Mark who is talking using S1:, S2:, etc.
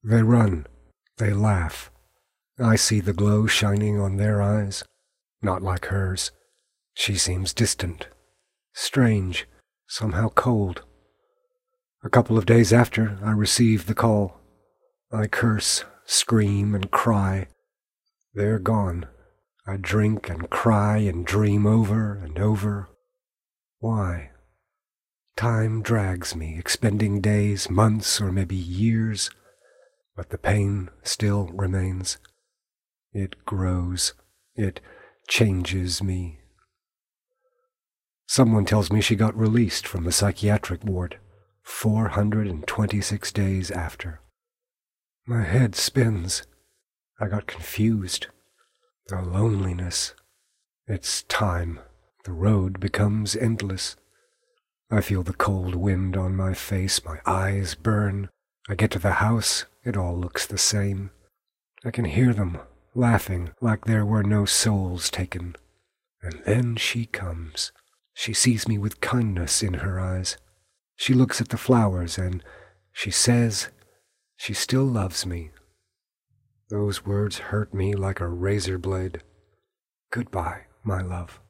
S1: They run. They laugh. I see the glow shining on their eyes. Not like hers. She seems distant. Strange. Somehow cold. A couple of days after, I receive the call. I curse, scream, and cry. They're gone. I drink and cry and dream over and over. Why? Time drags me, expending days, months, or maybe years, but the pain still remains. It grows. It changes me. Someone tells me she got released from the psychiatric ward 426 days after. My head spins. I got confused. The loneliness. It's time. The road becomes endless. I feel the cold wind on my face. My eyes burn. I get to the house. It all looks the same. I can hear them laughing like there were no souls taken. And then she comes. She sees me with kindness in her eyes. She looks at the flowers and she says she still loves me. Those words hurt me like a razor blade. Goodbye, my love.